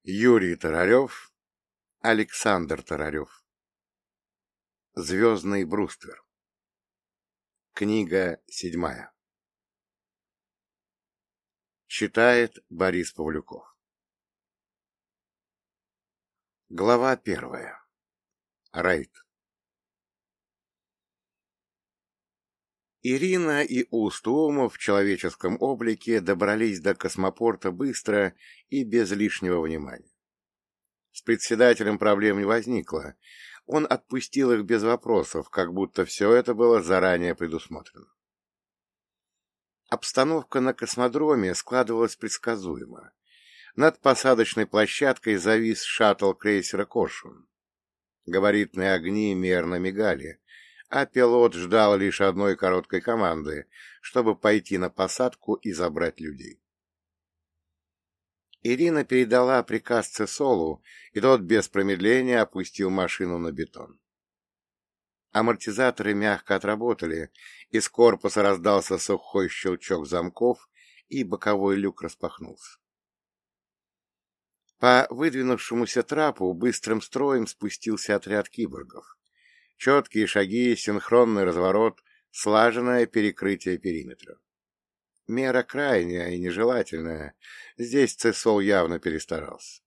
Юрий Тарарев, Александр Тарарев. Звездный бруствер. Книга 7. Читает Борис Павлюков. Глава 1. Рейд. Ирина и Устуумов в человеческом облике добрались до космопорта быстро и без лишнего внимания. С председателем проблем не возникло. Он отпустил их без вопросов, как будто все это было заранее предусмотрено. Обстановка на космодроме складывалась предсказуемо. Над посадочной площадкой завис шаттл крейсера «Коршун». Габаритные огни мерно мигали, а пилот ждал лишь одной короткой команды, чтобы пойти на посадку и забрать людей. Ирина передала приказ Цесолу, и тот без промедления опустил машину на бетон. Амортизаторы мягко отработали, из корпуса раздался сухой щелчок замков, и боковой люк распахнулся. По выдвинувшемуся трапу быстрым строем спустился отряд киборгов. Четкие шаги, синхронный разворот, слаженное перекрытие периметра. Мера крайняя и нежелательная. Здесь Цесол явно перестарался.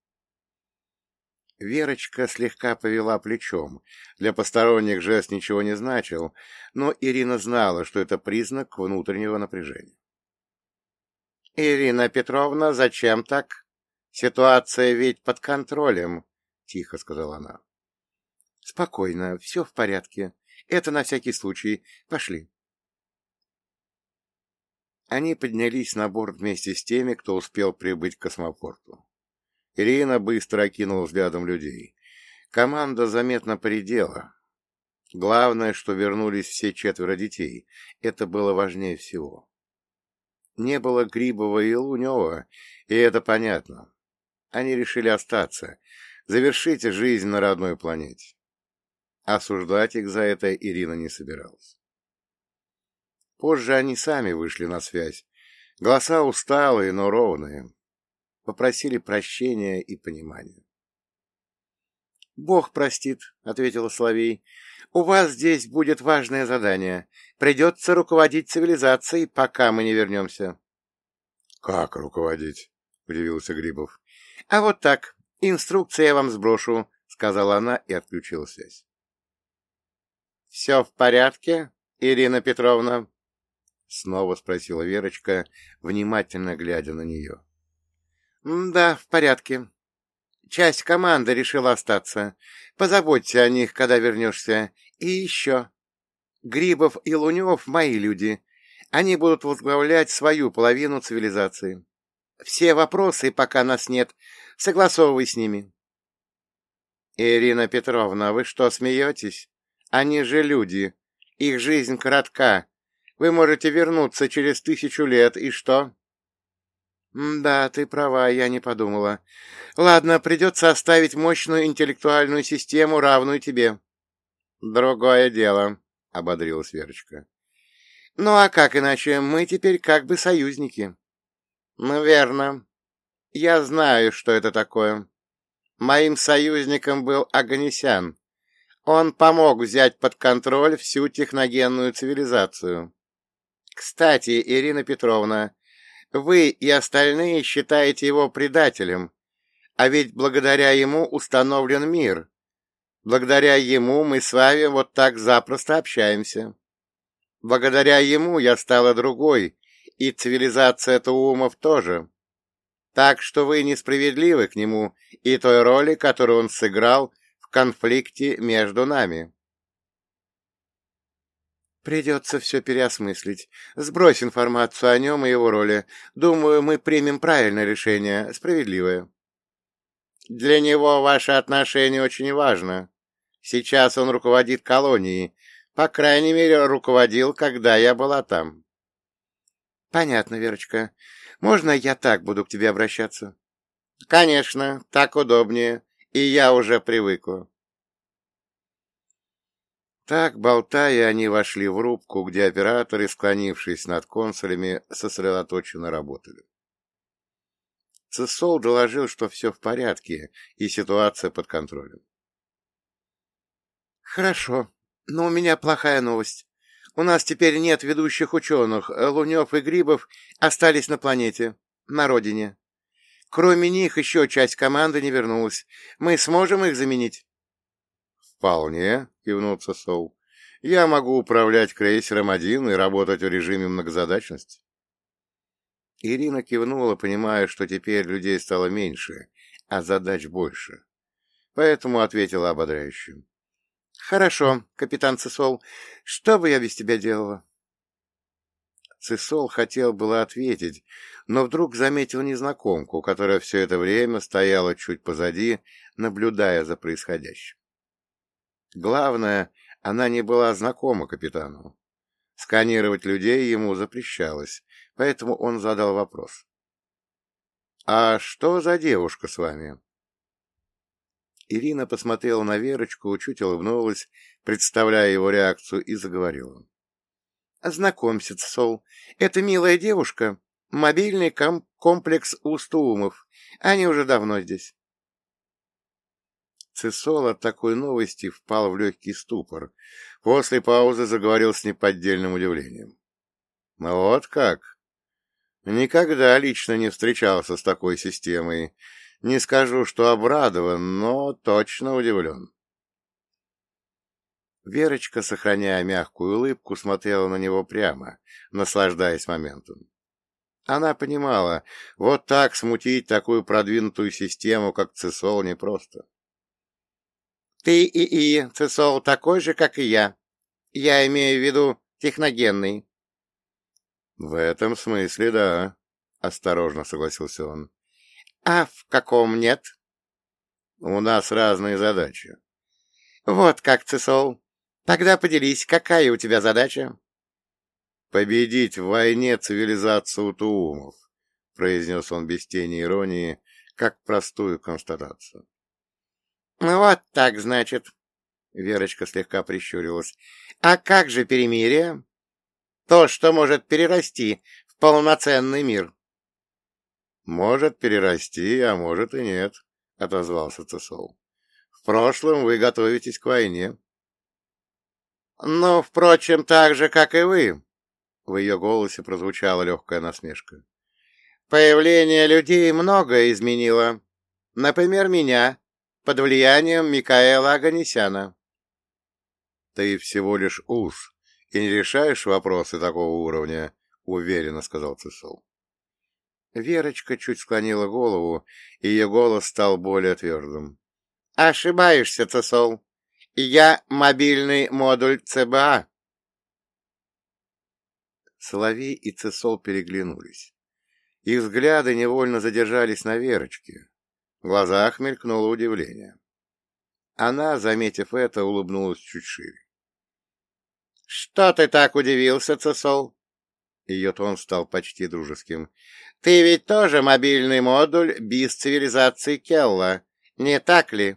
Верочка слегка повела плечом. Для посторонних жест ничего не значил, но Ирина знала, что это признак внутреннего напряжения. — Ирина Петровна, зачем так? Ситуация ведь под контролем, — тихо сказала она. — Спокойно, все в порядке. Это на всякий случай. Пошли. Они поднялись на борт вместе с теми, кто успел прибыть к космопорту. Ирина быстро окинула взглядом людей. Команда заметно поредела. Главное, что вернулись все 4 детей. Это было важнее всего. Не было Грибова и Лунева, и это понятно. Они решили остаться, завершить жизнь на родной планете. Осуждать их за это Ирина не собиралась. Позже они сами вышли на связь. Голоса усталые, но ровные. Попросили прощения и понимания. — Бог простит, — ответила Соловей. — У вас здесь будет важное задание. Придется руководить цивилизацией, пока мы не вернемся. — Как руководить? — удивился Грибов. — А вот так. Инструкции я вам сброшу, — сказала она и отключила связь. — Все в порядке, Ирина Петровна? — снова спросила Верочка, внимательно глядя на нее. — Да, в порядке. Часть команды решила остаться. Позаботься о них, когда вернешься. И еще. Грибов и Лунев — мои люди. Они будут возглавлять свою половину цивилизации. Все вопросы, пока нас нет, согласовывай с ними. — Ирина Петровна, вы что, смеетесь? Они же люди. Их жизнь коротка. Вы можете вернуться через 1000 лет, и что? — Да, ты права, я не подумала. Ладно, придется оставить мощную интеллектуальную систему, равную тебе. — Другое дело, — ободрилась Верочка. — Ну а как иначе? Мы теперь как бы союзники. — Ну, верно. Я знаю, что это такое. Моим союзником был Оганесян. Он помог взять под контроль всю техногенную цивилизацию. Кстати, Ирина Петровна, вы и остальные считаете его предателем, а ведь благодаря ему установлен мир. Благодаря ему мы с вами вот так запросто общаемся. Благодаря ему я стала другой, и цивилизация Туумов тоже. Так что вы несправедливы к нему и той роли, которую он сыграл в конфликте между нами. Придется все переосмыслить. Сбрось информацию о нем и его роли. Думаю, мы примем правильное решение, справедливое. Для него ваше отношение очень важно. Сейчас он руководит колонией. По крайней мере, руководил, когда я была там. Понятно, Верочка. Можно я так буду к тебе обращаться? Конечно, так удобнее. И я уже привыкла. Так, болтая, они вошли в рубку, где операторы, склонившись над консолями, сосредоточенно работали. Цесол доложил, что все в порядке и ситуация под контролем. «Хорошо, но у меня плохая новость. У нас теперь нет ведущих ученых. Лунев и Грибов остались на планете, на родине. Кроме них еще часть команды не вернулась. Мы сможем их заменить?» «Вполне», — кивнул Цесол. «Я могу управлять крейсером один и работать в режиме многозадачности». Ирина кивнула, понимая, что теперь людей стало меньше, а задач больше. Поэтому ответила ободряюще. «Хорошо, капитан Цесол, что бы я без тебя делала?» Цесол хотел было ответить, но вдруг заметил незнакомку, которая все это время стояла чуть позади, наблюдая за происходящим. Главное, она не была знакома капитану. Сканировать людей ему запрещалось, поэтому он задал вопрос. «А что за девушка с вами?» Ирина посмотрела на Верочку, чуть улыбнулась, представляя его реакцию, и заговорила. «Знакомься, Цесол, это милая девушка, мобильный комплекс Устуумов. Они уже давно здесь». Цесол от такой новости впал в легкий ступор. После паузы заговорил с неподдельным удивлением. «Вот как? Никогда лично не встречался с такой системой. Не скажу, что обрадован, но точно удивлен». Верочка, сохраняя мягкую улыбку, смотрела на него прямо, наслаждаясь моментом. Она понимала, вот так смутить такую продвинутую систему, как Цесол, непросто. «Ты Цесол такой же, как и я. Я имею в виду техногенный». «В этом смысле, да», — осторожно согласился он. «А в каком нет?» «У нас разные задачи». «Вот как, Цесол. Тогда поделись, какая у тебя задача?» «Победить в войне цивилизацию Туумов», — произнес он без тени иронии, как простую констатацию. «Вот так, значит», — Верочка слегка прищурилась. «А как же перемирие? То, что может перерасти в полноценный мир». «Может перерасти, а может и нет», — отозвался Цесол. «В прошлом вы готовитесь к войне». «Ну, впрочем, так же, как и вы», — в ее голосе прозвучала легкая насмешка. «Появление людей многое изменило. Например, меня, под влиянием Микаэла Оганесяна». «Ты всего лишь УЗ и не решаешь вопросы такого уровня», — уверенно сказал Цесол. Верочка чуть склонила голову, и ее голос стал более твердым. «Ошибаешься, Цесол. Я мобильный модуль ЦБА». Соловей и Цесол переглянулись. Их взгляды невольно задержались на Верочке. В глазах мелькнуло удивление. Она, заметив это, улыбнулась чуть шире. «Что ты так удивился, Цесол?» Ее тон стал почти дружеским. «Ты ведь тоже мобильный модуль без цивилизации Келла, не так ли?»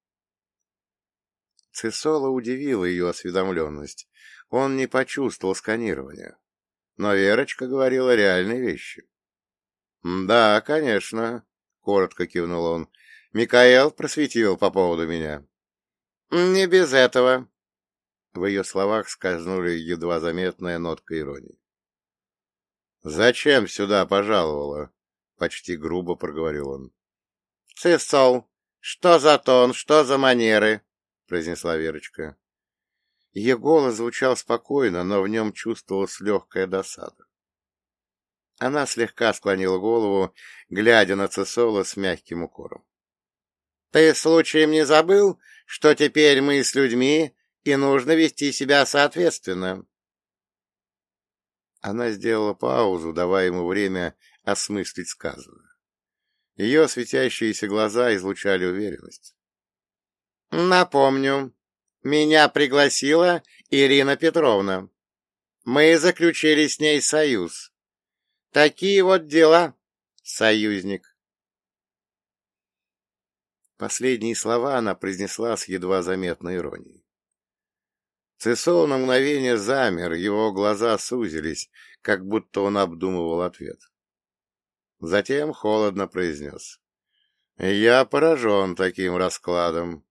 Цесола удивила ее осведомленность. Он не почувствовал сканирования. Но Верочка говорила реальные вещи. «Да, конечно», — коротко кивнул он. «Микаэл просветил по поводу меня». «Не без этого». В ее словах скользнули едва заметная нотка иронии. «Зачем сюда пожаловала?» — почти грубо проговорил он. «Цесол, что за тон, что за манеры?» — произнесла Верочка. Ее голос звучал спокойно, но в нем чувствовалась легкая досада. Она слегка склонила голову, глядя на Цесола с мягким укором. «Ты случаем не забыл, что теперь мы с людьми, и нужно вести себя соответственно?» Она сделала паузу, давая ему время осмыслить сказанное. Ее светящиеся глаза излучали уверенность. «Напомню, меня пригласила Ирина Петровна. Мы заключили с ней союз. Такие вот дела, союзник». Последние слова она произнесла с едва заметной иронией. Цесол на мгновение замер, его глаза сузились, как будто он обдумывал ответ. Затем холодно произнес. «Я поражен таким раскладом.